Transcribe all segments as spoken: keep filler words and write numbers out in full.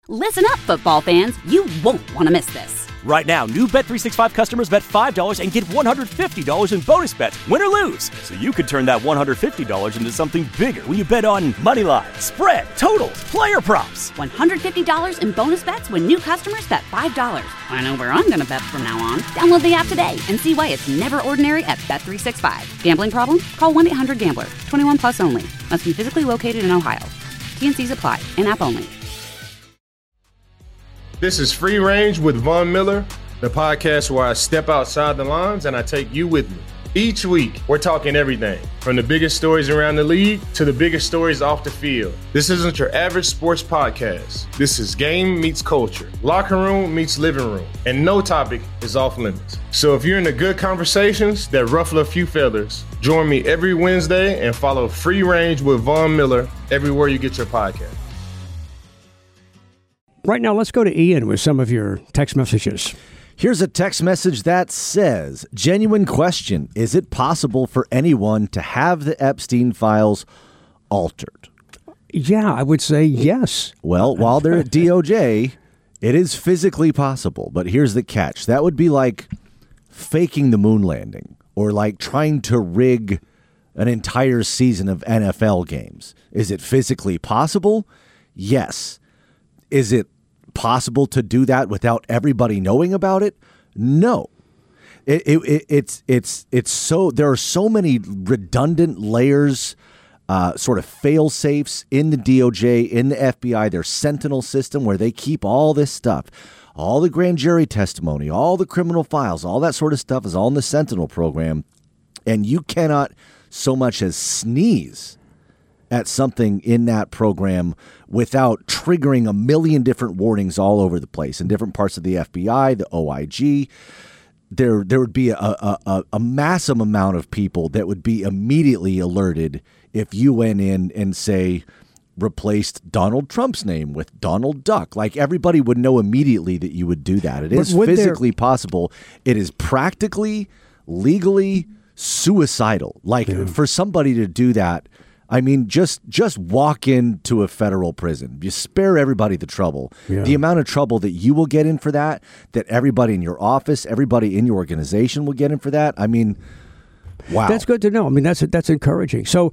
Listen up, football fans. You won't want to miss this. Right now, new Bet three sixty-five customers bet five dollars and get one hundred fifty dollars in bonus bets, win or lose. So you could turn that one hundred fifty dollars into something bigger when you bet on money line, spread, totals, player props. one hundred fifty dollars in bonus bets when new customers bet five dollars. I know where I'm going to bet from now on. Download the app today and see why it's never ordinary at Bet three sixty-five. Gambling problem? Call one eight hundred gambler. twenty-one plus only. Must be physically located in Ohio. T N Cs apply. In-app only. This is Free Range with Von Miller, the podcast where I step outside the lines and I take you with me. Each week, we're talking everything from the biggest stories around the league to the biggest stories off the field. This isn't your average sports podcast. This is game meets culture, locker room meets living room, and no topic is off limits. So if you're into good conversations that ruffle a few feathers, join me every Wednesday and follow Free Range with Von Miller everywhere you get your podcast. Right now, let's go to Ian with some of your text messages. Here's a text message that says, genuine question, is it possible for anyone to have the Epstein files altered? Yeah, I would say yes. Well, while they're at D O J, it is physically possible. But here's the catch. That would be like faking the moon landing or like trying to rig an entire season of N F L games. Is it physically possible? Yes. Is it possible to do that without everybody knowing about it? No. It, it, it, it's it's it's so there are so many redundant layers, uh, sort of fail safes in the D O J, in the F B I, their Sentinel system where they keep all this stuff, all the grand jury testimony, all the criminal files, all that sort of stuff is all in the Sentinel program, and you cannot so much as sneeze at something in that program without triggering a million different warnings all over the place in different parts of the F B I, the O I G. There there would be a, a, a massive amount of people that would be immediately alerted if you went in and, say, replaced Donald Trump's name with Donald Duck. Like, everybody would know immediately that you would do that. It But is would there- physically possible. It is practically, legally suicidal. Like, for somebody to do that, I mean, just just walk into a federal prison. You spare everybody the trouble. Yeah. The amount of trouble that you will get in for that, that everybody in your office, everybody in your organization will get in for that. I mean, wow. That's good to know. I mean, that's that's encouraging. So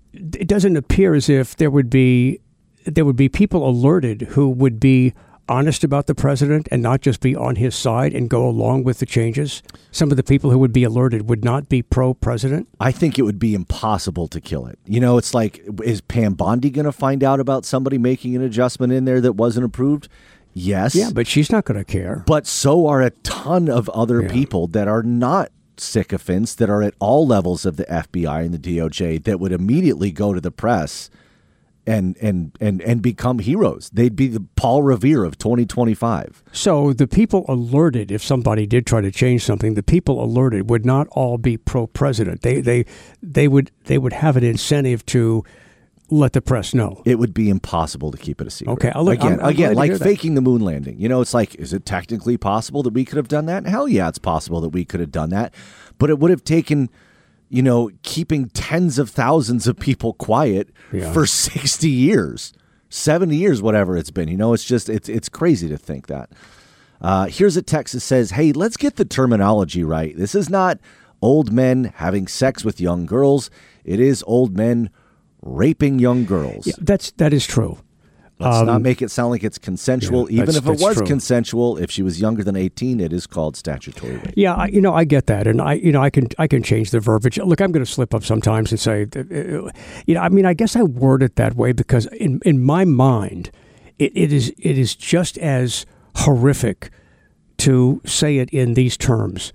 it doesn't appear as if there would be there would be people alerted who would be honest about the president and not just be on his side and go along with the changes. Some of the people who would be alerted would not be pro-president. I think it would be impossible to kill it. You know, it's like, is Pam Bondi going to find out about somebody making an adjustment in there that wasn't approved? Yes. Yeah, but she's not going to care. But so are a ton of other Yeah. people that are not sycophants, that are at all levels of the F B I and the D O J, that would immediately go to the press and and and and become heroes. They'd be the Paul Revere of twenty twenty-five. So the people alerted, if somebody did try to change something, the people alerted would not all be pro-president. They they they would they would have an incentive to let the press know. It would be impossible to keep it a secret. Okay, I'll look, again, I'm, I'm again, glad to like hear that. faking the moon landing. You know, it's like, is it technically possible that we could have done that? Hell yeah, it's possible that we could have done that. But it would have taken, you know, keeping tens of thousands of people quiet Yeah. for sixty years, seventy years, whatever it's been. You know, it's just, it's it's crazy to think that. Uh, here's a text that says, hey, let's get the terminology right. This is not old men having sex with young girls. It is old men raping young girls. Yeah, that's that is true. Let's Um, not make it sound like it's consensual. yeah, Even that's- if it that's was true. consensual, if she was younger than eighteen, it is called statutory rape. Yeah, I, you know, I get that, and I, you know, I can, I can change the verbiage. Look, I'm going to slip up sometimes and say, uh, uh, you know, I mean, I guess I word it that way because in, in my mind, it, it is, it is just as horrific to say it in these terms: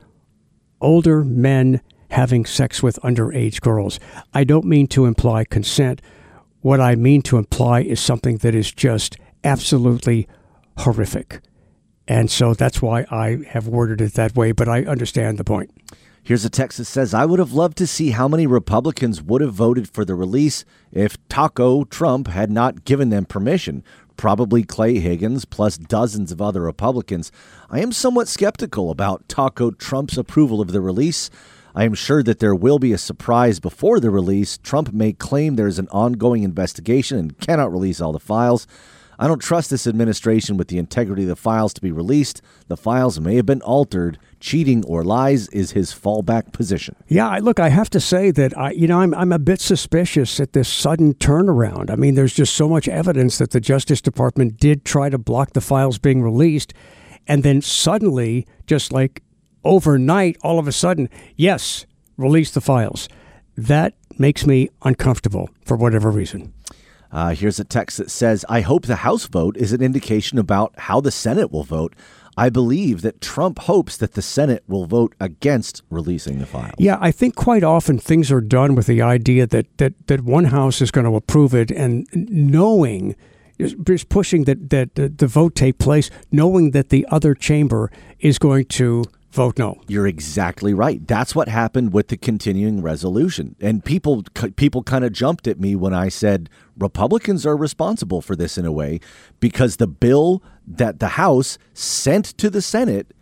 older men having sex with underage girls. I don't mean to imply consent. What I mean to imply is something that is just absolutely horrific. And so that's why I have worded it that way, but I understand the point. Here's a text that says, I would have loved to see how many Republicans would have voted for the release if Taco Trump had not given them permission. Probably Clay Higgins plus dozens of other Republicans. I am somewhat skeptical about Taco Trump's approval of the release. I am sure that there will be a surprise before the release. Trump may claim there is an ongoing investigation and cannot release all the files. I don't trust this administration with the integrity of the files to be released. The files may have been altered. Cheating or lies is his fallback position. Yeah, I, look, I have to say that I, you know, I'm I'm a bit suspicious at this sudden turnaround. I mean, there's just so much evidence that the Justice Department did try to block the files being released, and then suddenly, just like overnight, all of a sudden, yes, release the files. That makes me uncomfortable for whatever reason. Uh, here's a text that says, I hope the House vote is an indication about how the Senate will vote. I believe that Trump hopes that the Senate will vote against releasing the files. Yeah, I think quite often things are done with the idea that that, that one house is going to approve it, and knowing, just pushing that, that the, the vote take place, knowing that the other chamber is going to vote no. You're exactly right. That's what happened with the continuing resolution. And people people kind of jumped at me when I said Republicans are responsible for this in a way, because the bill that the House sent to the Senate,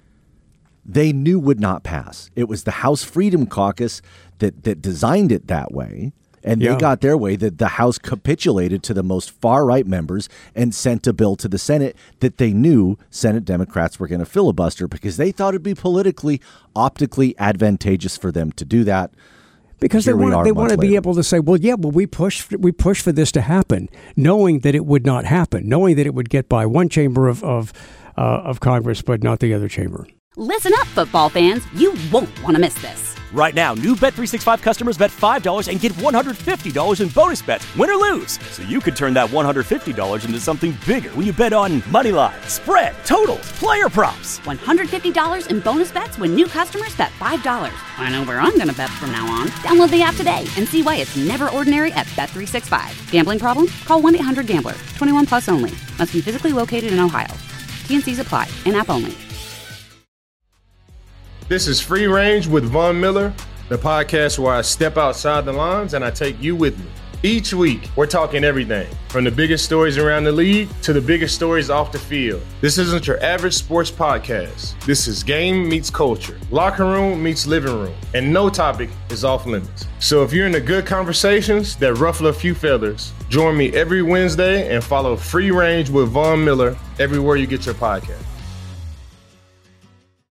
they knew would not pass. It was the House Freedom Caucus that, that designed it that way. And yeah. they got their way, that the House capitulated to the most far-right members and sent a bill to the Senate that they knew Senate Democrats were going to filibuster because they thought it'd be politically, optically advantageous for them to do that. Because Here they want they want to be later. able to say, well, yeah, well, we pushed we pushed for this to happen, knowing that it would not happen, knowing that it would get by one chamber of of, uh, of Congress, but not the other chamber. Listen up, football fans. You won't want to miss this. Right now, new Bet three sixty-five customers bet five dollars and get one hundred fifty dollars in bonus bets, win or lose. So you could turn that one hundred fifty dollars into something bigger when you bet on money line, spread, totals, player props. one hundred fifty dollars in bonus bets when new customers bet five dollars. I know where I'm going to bet from now on. Download the app today and see why it's never ordinary at Bet three sixty-five. Gambling problem? Call one eight hundred gambler. twenty-one plus only. Must be physically located in Ohio. T and Cs apply. In-app only. This is Free Range with Von Miller, the podcast where I step outside the lines and I take you with me. Each week, we're talking everything from the biggest stories around the league to the biggest stories off the field. This isn't your average sports podcast. This is game meets culture, locker room meets living room, and no topic is off limits. So if you're into good conversations that ruffle a few feathers, join me every Wednesday and follow Free Range with Von Miller everywhere you get your podcast.